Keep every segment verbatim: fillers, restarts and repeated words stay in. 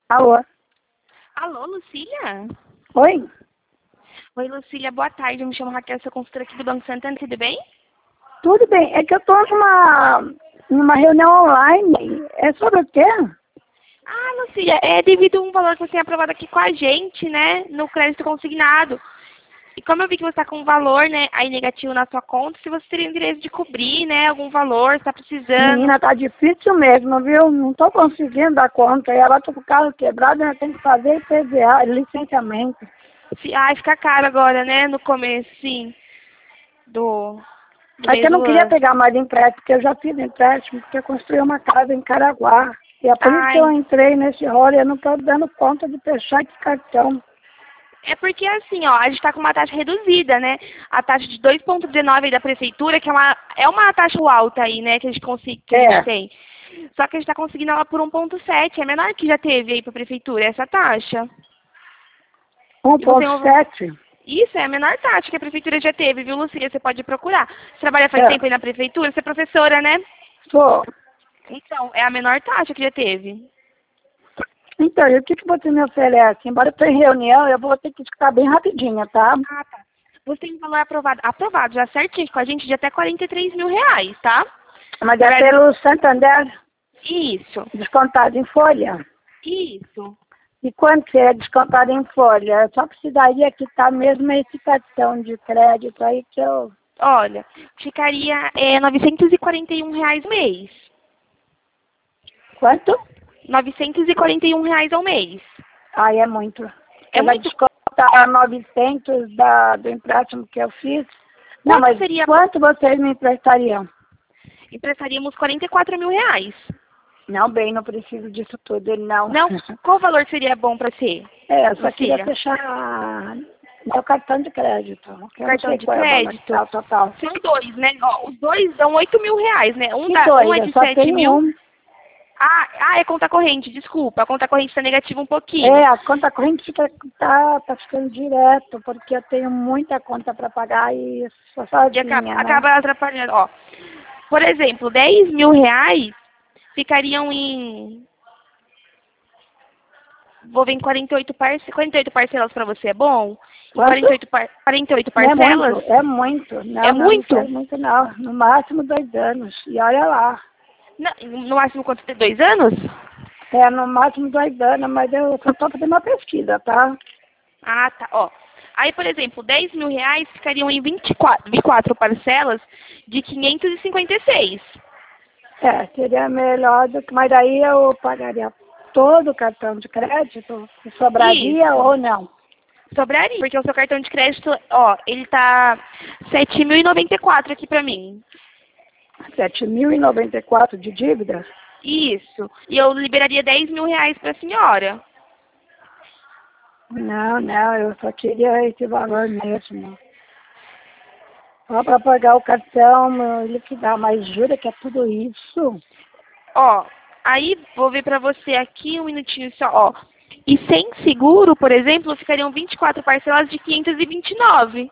Alô? Alô, Lucília? Oi? Oi, Lucília, boa tarde. Eu me chamo Raquel, sou consultora aqui do Banco Santander, tudo bem? Tudo bem. É que eu tô numa, numa reunião online. É sobre o quê? Ah, Lucília, é devido a um valor que você tem aprovado aqui com a gente, né, no crédito consignado. E como eu vi que você está com um valor, né, aí negativo na sua conta, se você teria o direito de cobrir, né, algum valor, está precisando. Menina, tá difícil mesmo, viu? Não tô conseguindo dar conta. E agora tô com o carro quebrado, eu tenho que fazer I P V A, licenciamento. Se, ai, fica caro agora, né, no começo, sim, do, do É que mês eu não do queria ano. pegar mais empréstimo, porque eu já fiz empréstimo, porque eu construí uma casa em Caraguá. E é por isso que eu Ai, entrei nesse rolo e eu não tô dando conta de fechar esse cartão. é porque assim, ó, a gente está com uma taxa reduzida, né? A taxa de dois vírgula dezenove aí da prefeitura, que é uma, é uma taxa alta aí, né, que a gente, consiga, que a gente É, tem. Só que a gente está conseguindo ela por um vírgula sete, é menor que já teve aí para a prefeitura, essa taxa. E você tem um- um ponto sete. Isso é a menor taxa que a prefeitura já teve, viu, Lucília? Você pode procurar. Você trabalha faz É, tempo aí na prefeitura, você é professora, né? sou. Então, é a menor taxa que já teve. Então, e o que, que você me oferece? Embora eu tenha reunião, eu vou ter que ficar bem rapidinha, tá? Ah, tá. Você tem um valor aprovado, aprovado já certinho com a gente de até quarenta e três mil reais, tá? Mas Na é verdade, pelo Santander, isso, descontado em folha. isso. E quanto que é descontado em folha? Eu só precisaria quitar mesmo esse cartão de crédito aí que eu... Olha, ficaria é, novecentos e quarenta e um reais mês. Quanto? novecentos e quarenta e um reais ao mês. Aí é muito. É Você vai muito. descontar novecentos da, do empréstimo que eu fiz? Não, Quanto mas seria? quanto vocês me emprestariam? Emprestaríamos quarenta e quatro mil reais. Não, bem, não preciso disso tudo, não. Não? Qual valor seria bom para você, É, eu só queria Lucília? fechar meu cartão de crédito. Que eu não Cartão sei de qual é o valor crédito? total. total. São dois, né? Ó, os dois dão oito mil reais, né? Um, Que dá, um dois? é Eu de só sete tenho mil. um. Ah, ah, é conta corrente, desculpa. A conta corrente está negativa um pouquinho. É, a conta corrente fica, tá, tá ficando direto, porque eu tenho muita conta para pagar e sou E acaba, sozinha, né? acaba atrapalhando. Ó, por exemplo, dez mil reais ficariam em. Vou ver em quarenta e oito, parce... quarenta e oito parcelas para você, é bom? Em Quanto? quarenta e oito, par... quarenta e oito Não é parcelas? muito, é muito. É Não, não, não muito? quero muito não. No máximo dois anos. E olha lá. Não, no máximo quanto? Tem dois anos? É, no máximo dois anos, mas eu só estou fazendo uma pesquisa, tá? Ah, tá. Ó. Aí, por exemplo, dez mil reais ficariam em vinte e quatro, vinte e quatro parcelas de quinhentos e cinquenta e seis. É, seria melhor do que... Mas aí eu pagaria todo o cartão de crédito, se sobraria Isso. ou não. Sobraria, porque o seu cartão de crédito, ó, ele tá sete mil e noventa e quatro aqui pra mim. Sete mil e noventa e quatro de dívida? Isso. E eu liberaria dez mil reais pra senhora. Não, não, eu só queria esse valor mesmo. Só para pagar o cartão e liquidar, mas jura que é tudo isso? Ó, aí vou ver pra você aqui um minutinho só, ó. E sem seguro, por exemplo, ficariam vinte e quatro parcelas de quinhentos e vinte e nove.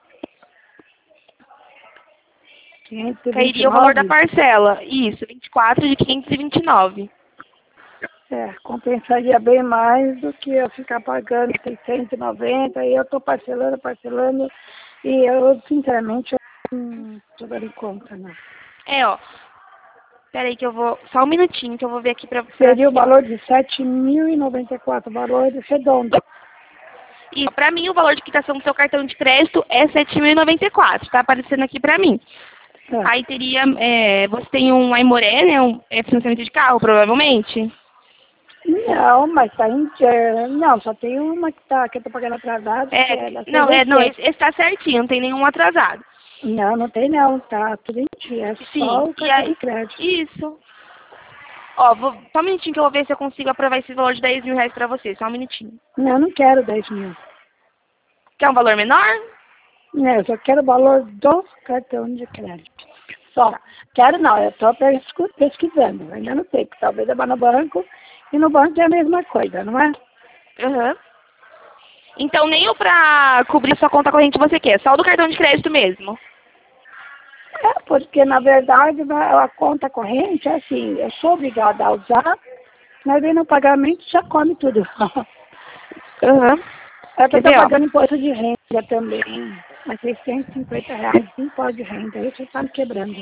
quinhentos e vinte e Cairia o valor da nove? parcela. Isso, vinte e quatro de quinhentos e vinte e nove. É, compensaria bem mais do que eu ficar pagando seiscentos e noventa e eu estou parcelando, parcelando e eu, sinceramente, eu não estou dando conta, não. É, ó. Pera aí que eu vou... Só um minutinho que eu vou ver aqui pra, pra Seria o você, ó. valor de sete mil e noventa e quatro, valor redondo. E pra mim o valor de quitação do seu cartão de crédito é sete mil e noventa e quatro. Tá aparecendo aqui pra mim. É. Aí teria... É, você tem um Aimoré, né? Um é, financiamento de carro, provavelmente. Não, mas tá em... é, não, só tem uma que, tá, que eu estou pagando atrasado, que é É, da não, é, não, C V C. esse, esse tá certinho, não tem nenhum atrasado. Não, não tem não, tá tudo em dia, é só Sim, o e cartão aí, de crédito. isso. Ó, vou, só um minutinho que eu vou ver se eu consigo aprovar esse valor de dez mil reais pra você, só um minutinho. Não, não quero dez mil. Quer um valor menor? Não, eu só quero o valor do cartão de crédito. Só. Quero não, eu estou pesquisando. Ainda não sei, porque talvez eu vá no banco e no banco é a mesma coisa, não é? Aham. Então nem o pra cobrir sua conta corrente você quer, só o do cartão de crédito mesmo. É, porque na verdade a conta corrente é assim, eu sou obrigada a usar, Mas aí no pagamento já come tudo. Aham. É que eu Quer tô ver, ó? pagando imposto de renda também. Mas seiscentos e cinquenta reais de imposto de renda. Aí você tá me quebrando.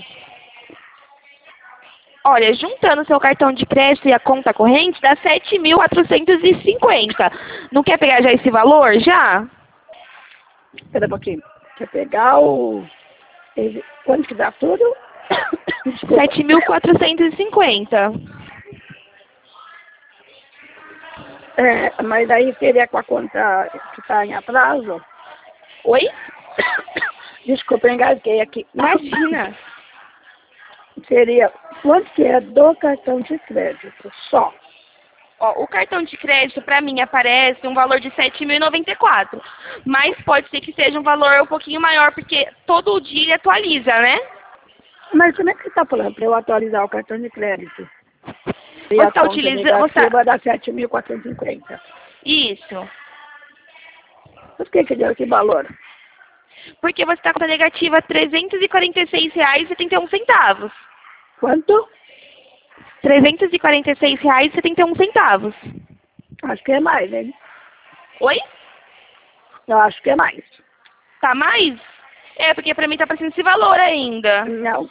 Olha, juntando seu cartão de crédito e a conta corrente, dá sete mil quatrocentos e cinquenta. Não quer pegar já esse valor? Já? Espera um pouquinho. Quer pegar o... ele- Quanto que dá tudo? Desculpa. sete mil quatrocentos e cinquenta. É, mas daí seria com a conta que está em atraso? Oi? Desculpa, eu engasguei aqui. Imagina. Seria quanto que é do cartão de crédito? Só. Ó, o cartão de crédito, para mim, aparece um valor de sete mil e noventa e quatro. Mas pode ser que seja um valor um pouquinho maior, porque todo dia ele atualiza, né? Mas como é que você está falando para eu atualizar o cartão de crédito? E Você a está conta utilizando... Você negativa tá... dá sete mil quatrocentos e cinquenta. Isso. Por que que deu esse valor? Porque você está com a negativa trezentos e quarenta e seis reais e setenta e um centavos. Quanto? trezentos e quarenta e seis reais e setenta e um centavos. Acho que é mais, hein? Oi? Eu acho que é mais. Tá mais? É, porque pra mim tá aparecendo esse valor ainda. Não.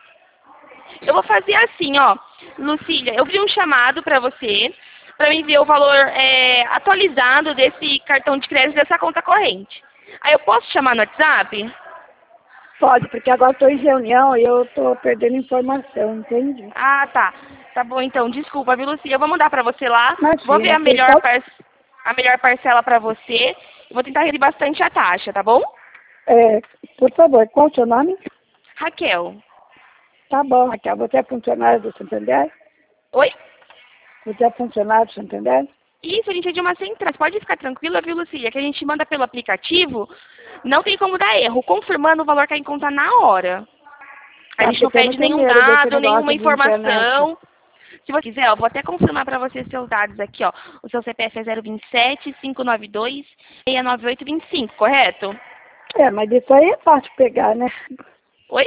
Eu vou fazer assim, ó. Lucília, eu vi um chamado pra você, pra mim ver o valor é, atualizado desse cartão de crédito dessa conta corrente. Aí eu posso chamar no WhatsApp? Pode, porque agora estou em reunião e eu estou perdendo informação, entende? Ah, tá. Tá bom, então. Desculpa, viu, Lucília? Eu vou mandar pra você lá. Imagina, Vou ver a você melhor, só- par... a melhor parcela pra você. E vou tentar reduzir bastante a taxa, tá bom? É, por favor, qual o seu nome? Raquel. Tá bom, Raquel. Você é funcionário do Santander? Oi? Você é funcionário do Santander? Isso, a gente é de uma central. Pode ficar tranquila, viu, Lucília? Que a gente manda pelo aplicativo, não tem como dar erro, confirmando o valor que a gente conta na hora. A Ah, gente não porque eu pede tenho nenhum medo desse dado, negócio nenhuma de informação. Se você quiser, eu vou até confirmar para você seus dados aqui, ó. O seu C P F é zero vinte e sete, cinco nove dois, seis nove oito dois cinco, correto? É, mas isso aí é fácil pegar, né? Oi?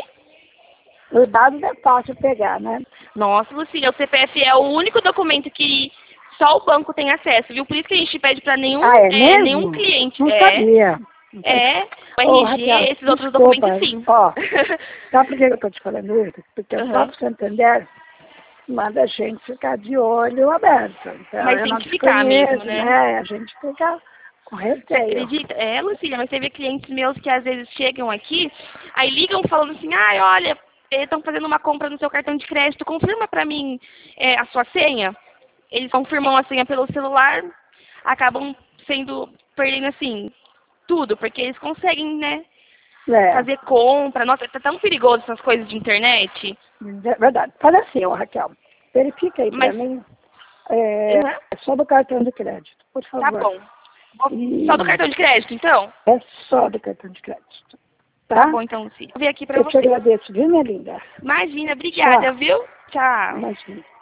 Os dados é fácil pegar, né? Nossa, Lucília, o C P F é o único documento que só o banco tem acesso, viu? Por isso que a gente pede para nenhum, Ah, é é, mesmo? nenhum cliente. Não é, sabia. é, o Ô, R G, Raquel, esses outros desculpa. documentos sim. Ó, sabe por que eu tô te falando isso? Porque o Aham. próprio Santander manda a gente ficar de olho aberto. Então, Mas eu tem não que ficar desconheço, mesmo, né? né? A gente fica com Você receio. acredita? É, Lucília, mas teve clientes meus que às vezes chegam aqui, aí ligam falando assim, ai, olha, estão fazendo uma compra no seu cartão de crédito, confirma pra mim é, a sua senha. Eles confirmam a senha pelo celular, acabam sendo, perdendo assim, tudo, porque eles conseguem, né, É, fazer compra. Nossa, tá tão perigoso essas coisas de internet. é verdade. Faz assim, ó, Raquel. Verifica aí pra Mas, mim. É, uhum, só do cartão de crédito, por tá favor. bom. Vou- E Só do cartão de crédito, então? é só do cartão de crédito. Tá Tá? bom, então, Lucília. Vou ver aqui pra Eu te você. agradeço, viu, minha linda? Imagina, obrigada, Tchau. viu? Tchau. Imagina.